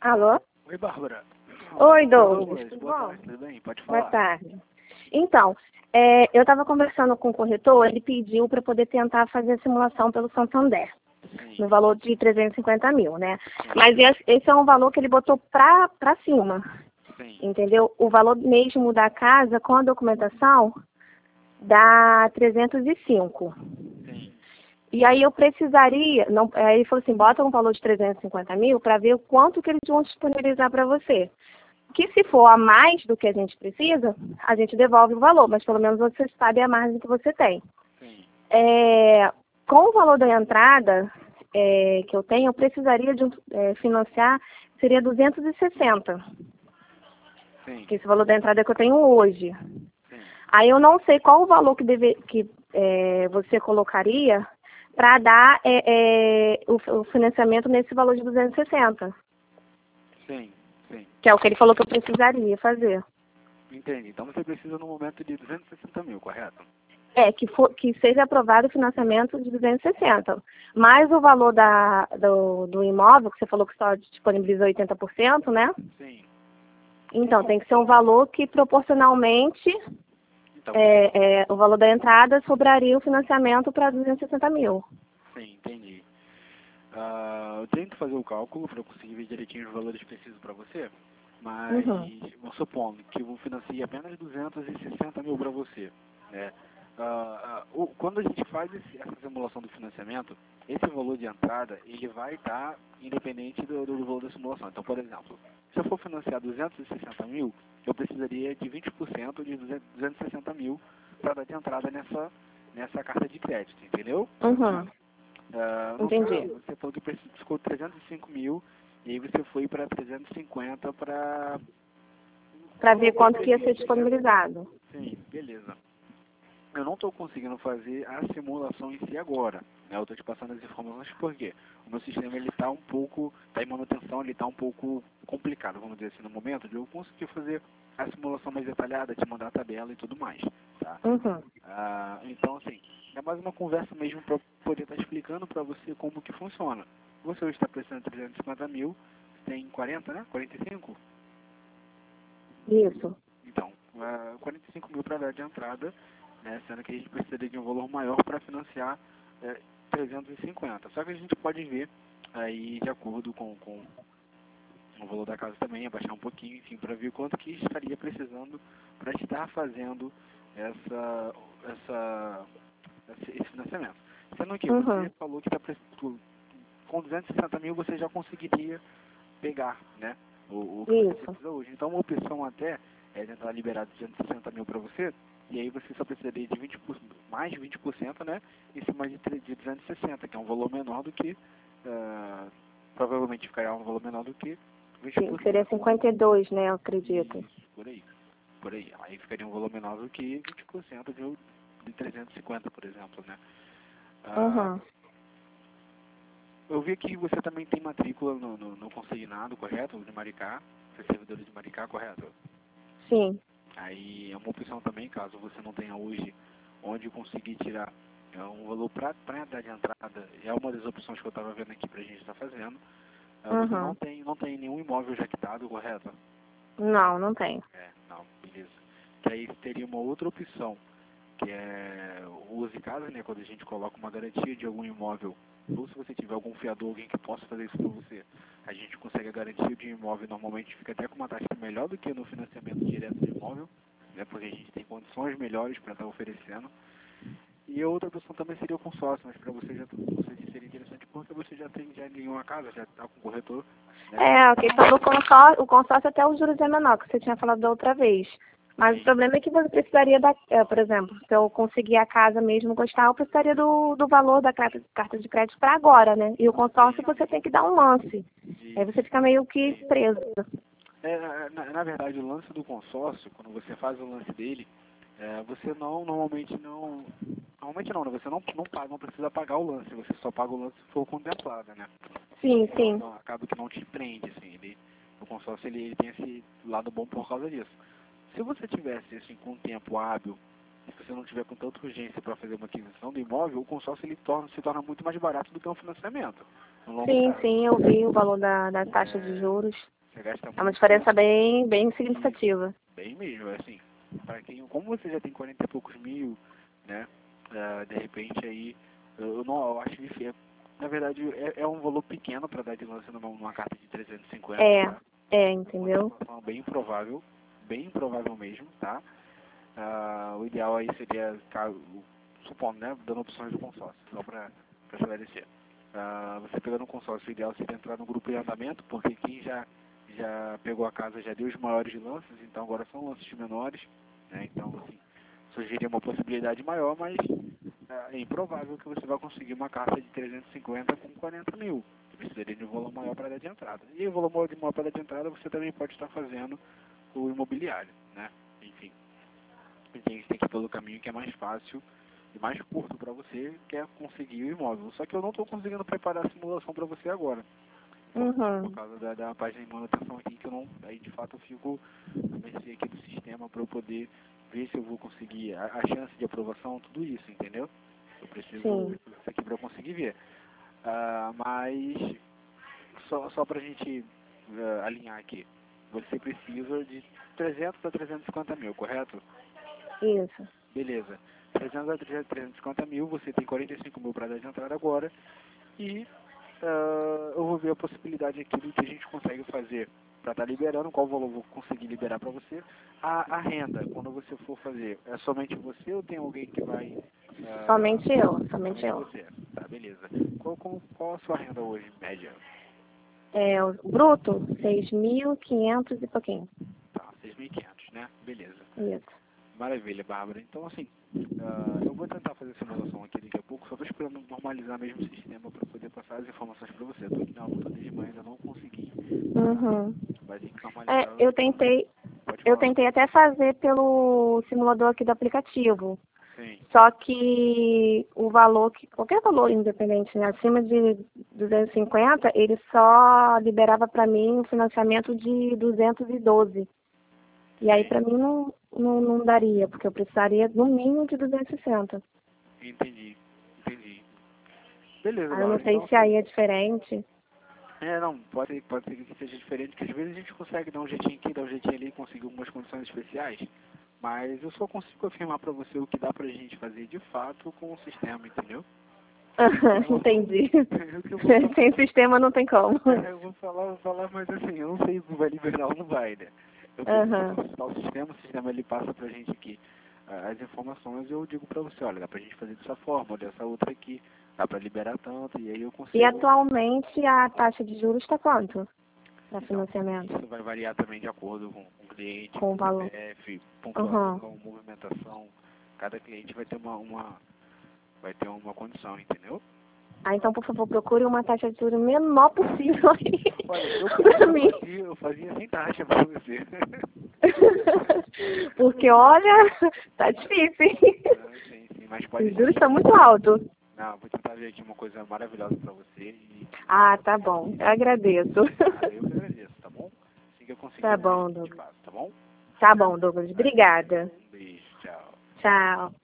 Alô? Oi, Bárbara. Oi, Douglas. Tudo Boa bom? tarde, tudo bem? Pode falar. Boa tarde. Então, eu estava conversando com o corretor, ele pediu para poder tentar fazer a simulação pelo Santander, Sim, no valor de 350 mil, né? Mas esse é um valor que ele botou para cima, sim, entendeu? O valor mesmo da casa, com a documentação, dá 305. sim. E aí eu precisaria, não, aí ele falou assim, bota um valor de 350 mil para ver o quanto que eles vão disponibilizar para você. Que se for a mais do que a gente precisa, a gente devolve o valor, mas pelo menos você sabe a margem que você tem. Sim. Com o valor da entrada que eu tenho, eu precisaria de financiar, seria 260, Sim, que esse valor da entrada que eu tenho hoje. sim. Aí eu não sei qual o valor que você colocaria para dar o financiamento nesse valor de 260, Sim, sim. que é o que ele falou que eu precisaria fazer. Entendi. Então você precisa no momento de 260 mil, correto? Que seja aprovado o financiamento de 260. Mais o valor do imóvel, que você falou que só disponibiliza 80%, né? Sim. Então, tem que ser um valor que proporcionalmente Então, o valor da entrada sobraria o financiamento para 260 mil. sim, entendi. Eu tento fazer o cálculo para eu conseguir ver direitinho os valores precisos para você, mas Uhum. vamos supor que eu financie apenas 260 mil para você, né? Quando a gente faz essa simulação do financiamento, esse valor de entrada ele vai estar independente do valor da simulação. Então, por exemplo, se eu for financiar 260 mil, eu precisaria de 20% de 260 mil para dar de entrada nessa carta de crédito, entendeu? Uhum. No Entendi. caso, você falou que ficou 305 mil e aí você foi para 350 para... Para ver quanto que ia ser disponibilizado. Sim, beleza. Eu não estou conseguindo fazer a simulação em si agora, né? Eu estou te passando as informações porque o meu sistema ele está um pouco, está em manutenção, ele está um pouco complicado, vamos dizer assim, no momento de eu conseguir fazer a simulação mais detalhada, te mandar a tabela e tudo mais, tá? Uhum. Então, assim, é mais uma conversa mesmo para poder estar explicando para você como que funciona. Você hoje está precisando de 350 mil, tem 40, né? 45? Isso. Então, 45 mil para dar de entrada, né, sendo que a gente precisaria de um valor maior para financiar 350. Só que a gente pode ver aí, de acordo com o valor da casa também, abaixar um pouquinho, enfim, para ver quanto que estaria precisando para estar fazendo esse financiamento. Sendo que você Uhum. falou que com 260 mil você já conseguiria pegar, né, o que você Isso. precisa hoje. Então, uma opção até é tentar liberar 260 mil para você, e aí você só precisaria de mais de 20%, né, em cima de 260, que é um valor menor do que, provavelmente ficaria um valor menor do que Sim, 20%. seria 52, né, eu acredito. Isso, por aí. Por aí. Aí ficaria um valor menor do que 20% de 350, por exemplo, né. Uhum. Eu vi que você também tem matrícula no consignado, correto? De Maricá, você é servidor de Maricá, correto? Sim. Aí é uma opção também, caso você não tenha hoje onde conseguir tirar um valor para dar de entrada, é uma das opções que eu estava vendo aqui para a gente estar fazendo. Você Uhum. não tem nenhum imóvel já quitado, correto? Não, não tenho. Não, beleza. Que aí teria uma outra opção, que é o use casa, né? Quando a gente coloca uma garantia de algum imóvel, ou se você tiver algum fiador, alguém que possa fazer isso para você, a gente consegue a garantia de um imóvel, normalmente fica até com uma taxa melhor do que no financiamento direto do imóvel, né? Porque a gente tem condições melhores para estar oferecendo. E a outra opção também seria o consórcio, mas para você já não sei se seria interessante porque você já ganhou uma casa, já está com o corretor, né? A questão do o consórcio até os juros é menor, que você tinha falado da outra vez. Mas o problema é que você precisaria por exemplo, se eu conseguir a casa mesmo gostar, eu precisaria do valor da carta de crédito para agora, né? E o consórcio você tem que dar um lance. Aí você fica meio que preso. Na verdade, o lance do consórcio, quando você faz o lance dele, você normalmente não, né? Você não paga, não precisa pagar o lance, você só paga o lance se for contemplado, né? Sim, Então, sim. não, acaba que não te prende, assim, o consórcio ele tem esse lado bom por causa disso. Se você tivesse, assim, com um tempo hábil, se você não tiver com tanta urgência para fazer uma aquisição do imóvel, o consórcio ele se torna muito mais barato do que um financiamento, no longo Sim, prazo. sim, eu vi o valor da taxa de juros. Você gasta muito. É uma diferença bem significativa. Bem mesmo, assim, para quem, como você já tem 40 e poucos mil, né, de repente aí, eu acho que, na verdade, é um valor pequeno para dar de lance numa carta de 350, tá? Entendeu? Uma situação bem improvável mesmo, tá? O ideal aí seria, supondo, né, dando opções do consórcio, só para esclarecer. Você pegando um consórcio, o ideal seria entrar no grupo de andamento, porque quem já pegou a casa já deu os maiores lances, então agora são lances menores, né? Então, assim, surgiria uma possibilidade maior, mas é improvável que você vá conseguir uma carta de 350 com 40 mil. Você precisaria de um valor maior para dar de entrada. E o valor maior para dar de entrada você também pode estar fazendo o imobiliário, né? Enfim, a gente tem que ir pelo caminho que é mais fácil e mais curto para você, que é conseguir o imóvel. Só que eu não estou conseguindo preparar a simulação para você agora. Por causa da página de manutenção aqui, que eu não, aí de fato eu fico a mercê aqui do sistema para eu poder ver se eu vou conseguir a chance de aprovação, tudo isso, entendeu? Eu preciso disso aqui para eu conseguir ver. Mas só para a gente alinhar aqui, você precisa de 300 a 350 mil, correto? Isso. Beleza. 300 a 350 mil, você tem 45 mil para dar de entrada agora e eu vou ver a possibilidade aqui do que a gente consegue fazer para estar liberando, qual valor eu vou conseguir liberar para você. A renda, quando você for fazer, é somente você ou tem alguém que vai... Somente eu. Você. Tá, beleza. Qual a sua renda hoje, média? O bruto, 6.500 e pouquinho. Tá, 6.500, né? Beleza. Isso. Maravilha, Bárbara. Então, assim, eu vou tentar fazer a simulação aqui daqui a pouco, só estou esperando normalizar mesmo o sistema para poder passar as informações para você. Estou aqui na luta desde manhã, ainda não consegui. Vai ter que normalizar. Eu tentei até fazer pelo simulador aqui do aplicativo. Sim. Só que o valor, qualquer valor independente, né, acima de 250, ele só liberava para mim um financiamento de 212. E aí para mim não daria, porque eu precisaria no mínimo de 260. Entendi. Beleza, Eu não sei então, se aí é diferente. Não, pode ser que seja diferente, porque às vezes a gente consegue dar um jeitinho aqui, dar um jeitinho ali, conseguir algumas condições especiais, mas eu só consigo afirmar para você o que dá pra gente fazer de fato com o sistema, entendeu? Entendi. Sem sistema não tem como. Eu vou falar, mas assim, eu não sei se vai liberar ou não vai, né? Eu preciso consultar o sistema ele passa pra gente aqui as informações e eu digo pra você, olha, dá pra gente fazer dessa forma, ou dessa outra aqui, dá pra liberar tanto, e aí eu consigo... E atualmente a taxa de juros está quanto para financiamento? Isso vai variar também de acordo com o cliente, com o valor. CPF, pontuação, movimentação. Cada cliente vai ter uma condição, entendeu? Então, por favor, procure uma taxa de juros menor possível aí. Olha, eu fazia sem taxa pra você. Porque, olha, tá difícil. Sim, mas pode... Os juros estão muito altos. Não, vou tentar ver aqui uma coisa maravilhosa pra você. Tá bom. Eu agradeço. Eu que agradeço, tá bom? Assim que eu conseguir, tá bom, Douglas. tá bom? Tá bom, Douglas. Obrigada. Um beijo, tchau. Tchau.